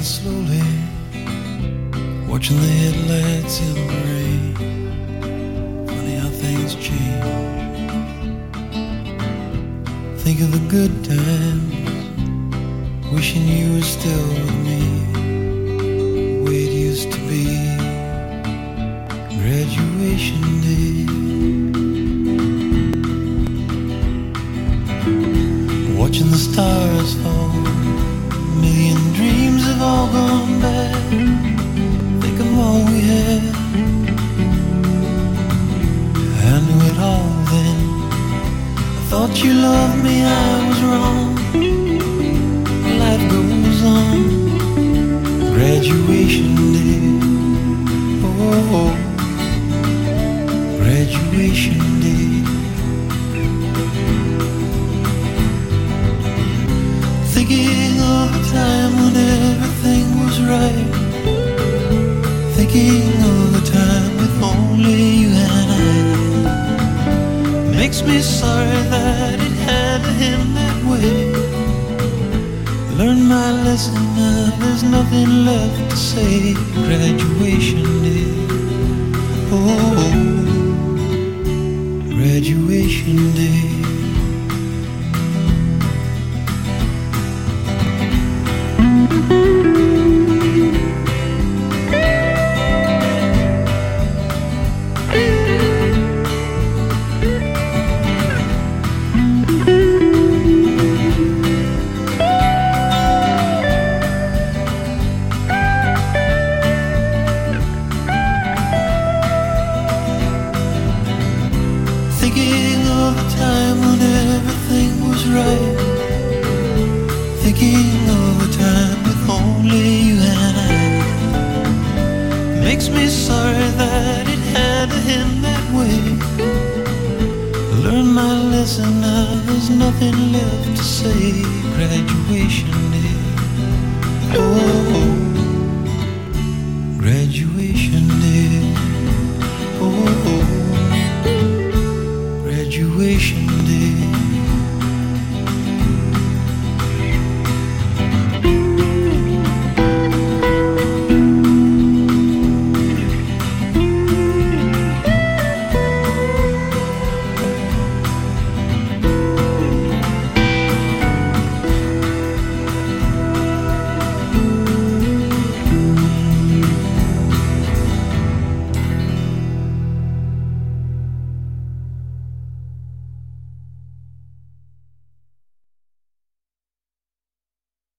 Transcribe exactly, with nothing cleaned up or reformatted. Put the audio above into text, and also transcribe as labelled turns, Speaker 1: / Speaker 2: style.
Speaker 1: driving slowly, watching the headlights in the rain. Funny how things change. Think of the good times, wishing you were still with me, the way it used to be. Graduation day, watching the stars fall. A million dreams have all gone bad. Think of all we had. I knew it all then. I thought you loved me, I was wrong. Life goes on. Graduation day, oh, graduation day. Thinking of the time when everything was right. Thinking of the time with only you and I. Makes me sorry that it had to end that way. Learned my lesson now, there's nothing left to say. Graduation day, oh, graduation day. Thinking of the time when everything was right. Thinking of the time with only you and I. Makes me sorry that it had to end that way. Learned my lesson now, there's nothing left to say. Graduation day, oh,